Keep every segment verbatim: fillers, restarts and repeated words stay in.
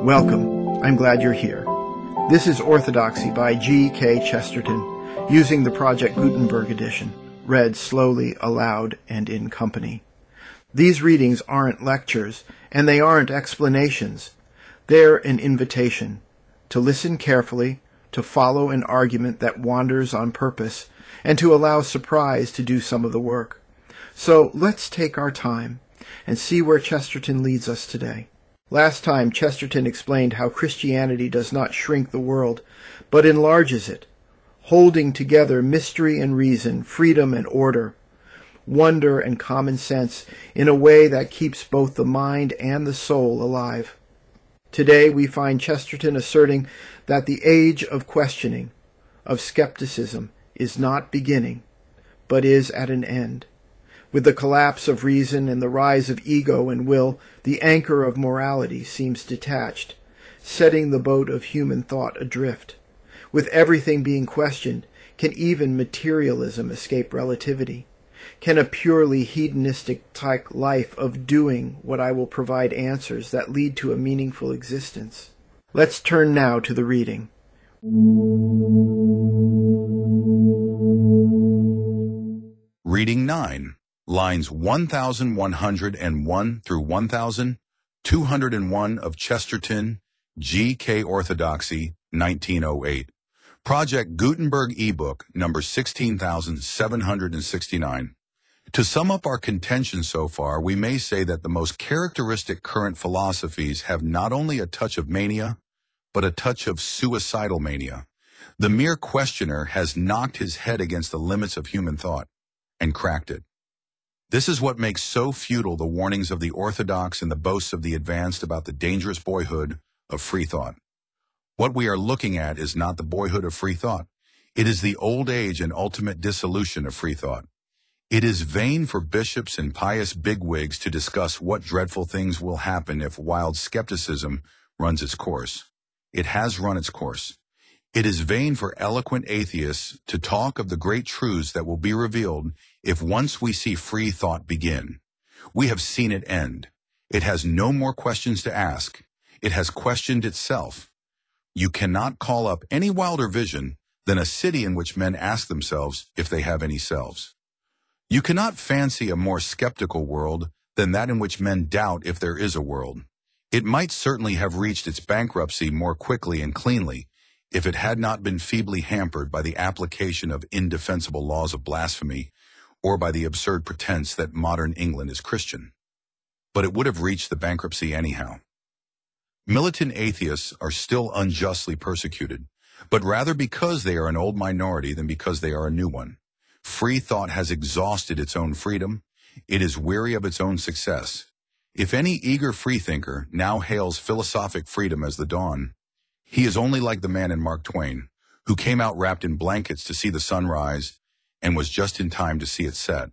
Welcome. I'm glad you're here. This is Orthodoxy by G K Chesterton, using the Project Gutenberg edition, read slowly, aloud, and in company. These readings aren't lectures, and they aren't explanations. They're an invitation to listen carefully, to follow an argument that wanders on purpose, and to allow surprise to do some of the work. So let's take our time and see where Chesterton leads us today. Last time, Chesterton explained how Christianity does not shrink the world, but enlarges it, holding together mystery and reason, freedom and order, wonder and common sense in a way that keeps both the mind and the soul alive. Today, we find Chesterton asserting that the age of questioning, of skepticism, is not beginning, but is at an end. With the collapse of reason and the rise of ego and will, the anchor of morality seems detached, setting the boat of human thought adrift. With everything being questioned, can even materialism escape relativity? Can a purely hedonistic-type life of doing what I will provide answers that lead to a meaningful existence? Let's turn now to the reading. Reading nine. Lines one thousand one hundred one through one thousand two hundred one of Chesterton, G K Orthodoxy, nineteen oh eight. Project Gutenberg ebook number sixteen thousand seven hundred sixty-nine. To sum up our contention so far, we may say that the most characteristic current philosophies have not only a touch of mania, but a touch of suicidal mania. The mere questioner has knocked his head against the limits of human thought and cracked it. This is what makes so futile the warnings of the orthodox and the boasts of the advanced about the dangerous boyhood of free thought. What we are looking at is not the boyhood of free thought. It is the old age and ultimate dissolution of free thought. It is vain for bishops and pious bigwigs to discuss what dreadful things will happen if wild skepticism runs its course. It has run its course. It is vain for eloquent atheists to talk of the great truths that will be revealed if once we see free thought begin. We have seen it end. It has no more questions to ask. It has questioned itself. You cannot call up any wilder vision than a city in which men ask themselves if they have any selves. You cannot fancy a more skeptical world than that in which men doubt if there is a world. It might certainly have reached its bankruptcy more quickly and cleanly if it had not been feebly hampered by the application of indefensible laws of blasphemy or by the absurd pretense that modern England is Christian. But it would have reached the bankruptcy anyhow. Militant atheists are still unjustly persecuted, but rather because they are an old minority than because they are a new one. Free thought has exhausted its own freedom. It is weary of its own success. If any eager freethinker now hails philosophic freedom as the dawn, he is only like the man in Mark Twain, who came out wrapped in blankets to see the sun rise and was just in time to see it set.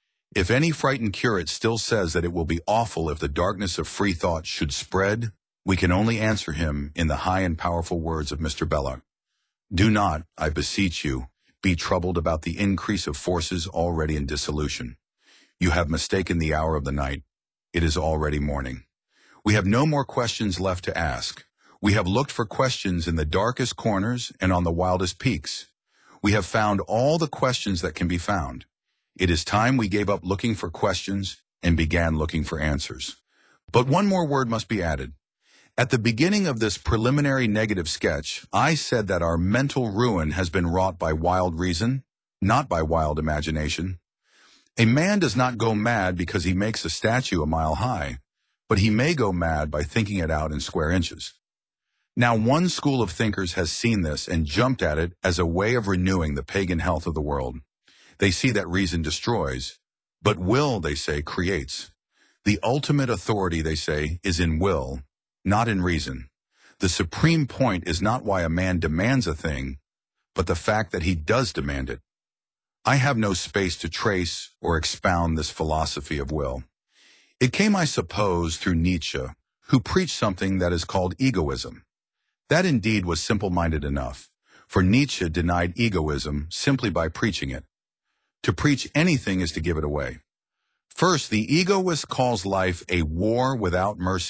If any frightened curate still says that it will be awful if the darkness of free thought should spread, we can only answer him in the high and powerful words of Mister Belloc. Do not, I beseech you, be troubled about the increase of forces already in dissolution. You have mistaken the hour of the night. It is already morning. We have no more questions left to ask. We have looked for questions in the darkest corners and on the wildest peaks. We have found all the questions that can be found. It is time we gave up looking for questions and began looking for answers. But one more word must be added. At the beginning of this preliminary negative sketch, I said that our mental ruin has been wrought by wild reason, not by wild imagination. A man does not go mad because he makes a statue a mile high, but he may go mad by thinking it out in square inches. Now, one school of thinkers has seen this and jumped at it as a way of renewing the pagan health of the world. They see that reason destroys, but will, they say, creates. The ultimate authority, they say, is in will, not in reason. The supreme point is not why a man demands a thing, but the fact that he does demand it. I have no space to trace or expound this philosophy of will. It came, I suppose, through Nietzsche, who preached something that is called egoism. That indeed was simple-minded enough, for Nietzsche denied egoism simply by preaching it. To preach anything is to give it away. First, the egoist calls life a war without mercy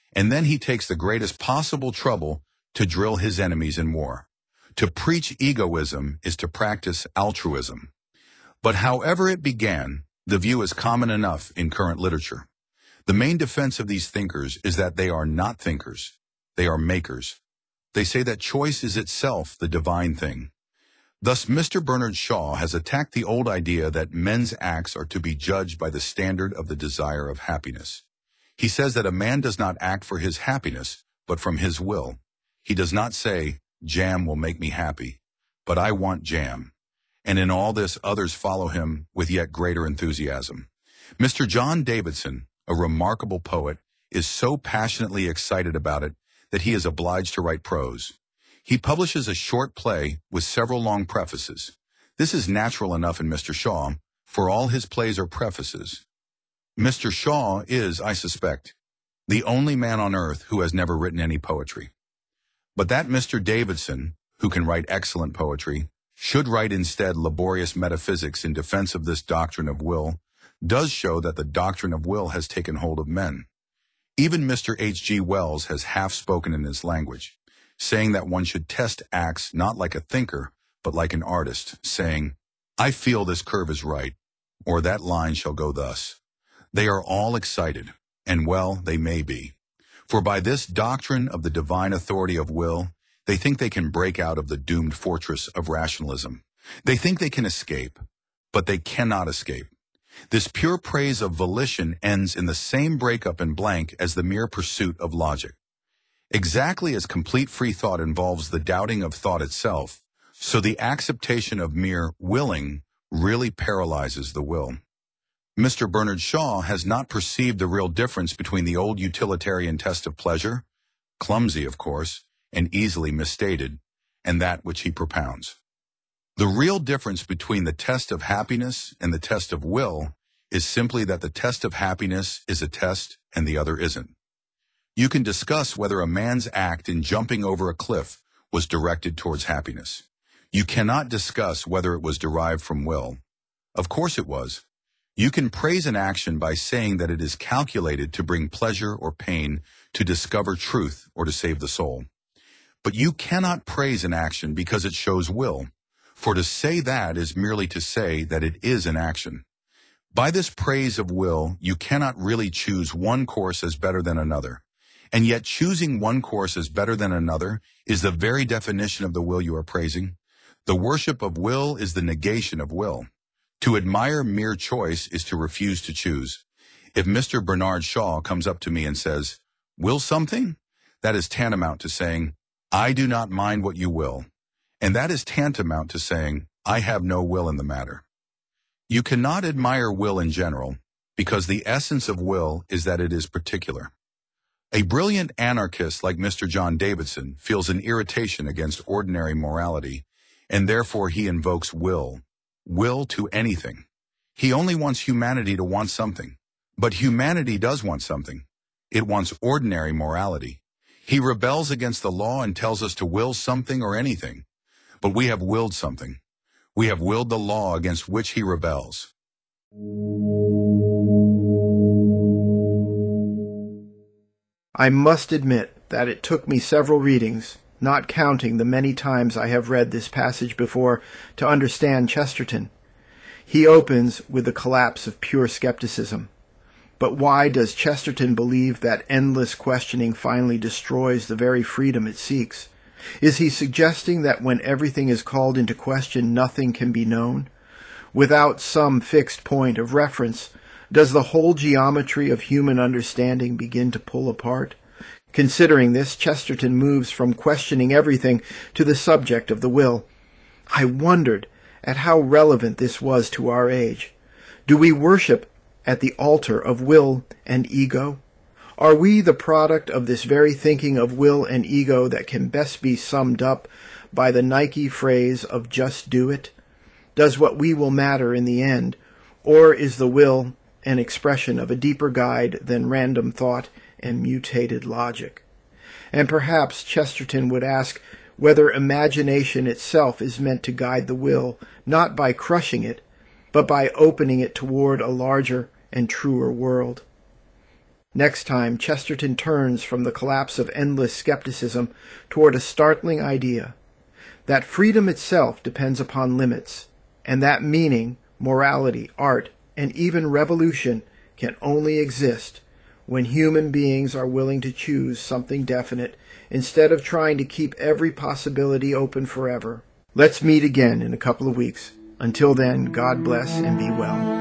and then he takes the greatest possible trouble to drill his enemies in war. To preach egoism is to practice altruism. But however it began, the view is common enough in current literature. The main defense of these thinkers is that they are not thinkers. They are makers. They say that choice is itself the divine thing. Thus, Mister Bernard Shaw has attacked the old idea that men's acts are to be judged by the standard of the desire of happiness. He says that a man does not act for his happiness, but from his will. He does not say, jam will make me happy, but I want jam. And in all this, others follow him with yet greater enthusiasm. Mister John Davidson, a remarkable poet, is so passionately excited about it that he is obliged to write prose. He publishes a short play with several long prefaces. This is natural enough in Mister Shaw, for all his plays are prefaces. Mister Shaw is, I suspect, the only man on earth who has never written any poetry. But that Mister Davidson, who can write excellent poetry, should write instead laborious metaphysics in defense of this doctrine of will, does show that the doctrine of will has taken hold of men. Even Mister H G Wells has half spoken in this language, saying that one should test acts not like a thinker, but like an artist, saying, I feel this curve is right, or that line shall go thus. They are all excited, and well they may be. For by this doctrine of the divine authority of will, they think they can break out of the doomed fortress of rationalism. They think they can escape, but they cannot escape. This pure praise of volition ends in the same breakup and blank as the mere pursuit of logic. Exactly as complete free thought involves the doubting of thought itself, so the acceptation of mere willing really paralyzes the will. Mister Bernard Shaw has not perceived the real difference between the old utilitarian test of pleasure, clumsy of course, and easily misstated, and that which he propounds. The real difference between the test of happiness and the test of will is simply that the test of happiness is a test and the other isn't. You can discuss whether a man's act in jumping over a cliff was directed towards happiness. You cannot discuss whether it was derived from will. Of course it was. You can praise an action by saying that it is calculated to bring pleasure or pain, to discover truth, or to save the soul. But you cannot praise an action because it shows will, for to say that is merely to say that it is an action. By this praise of will, you cannot really choose one course as better than another. And yet choosing one course as better than another is the very definition of the will you are praising. The worship of will is the negation of will. To admire mere choice is to refuse to choose. If Mister Bernard Shaw comes up to me and says, will something? That is tantamount to saying, I do not mind what you will. And that is tantamount to saying, I have no will in the matter. You cannot admire will in general, because the essence of will is that it is particular. A brilliant anarchist like Mister John Davidson feels an irritation against ordinary morality, and therefore he invokes will. Will to anything. He only wants humanity to want something. But humanity does want something. It wants ordinary morality. He rebels against the law and tells us to will something or anything. But we have willed something. We have willed the law against which he rebels. I must admit that it took me several readings, not counting the many times I have read this passage before, to understand Chesterton. He opens with the collapse of pure skepticism. But why does Chesterton believe that endless questioning finally destroys the very freedom it seeks? Is he suggesting that when everything is called into question, nothing can be known? Without some fixed point of reference, does the whole geometry of human understanding begin to pull apart? Considering this, Chesterton moves from questioning everything to the subject of the will. I wondered at how relevant this was to our age. Do we worship at the altar of will and ego? Are we the product of this very thinking of will and ego that can best be summed up by the Nike phrase of just do it? Does what we will matter in the end, or is the will an expression of a deeper guide than random thought and mutated logic? And perhaps Chesterton would ask whether imagination itself is meant to guide the will, not by crushing it, but by opening it toward a larger and truer world. Next time, Chesterton turns from the collapse of endless skepticism toward a startling idea, that freedom itself depends upon limits, and that meaning, morality, art, and even revolution can only exist when human beings are willing to choose something definite instead of trying to keep every possibility open forever. Let's meet again in a couple of weeks. Until then, God bless and be well.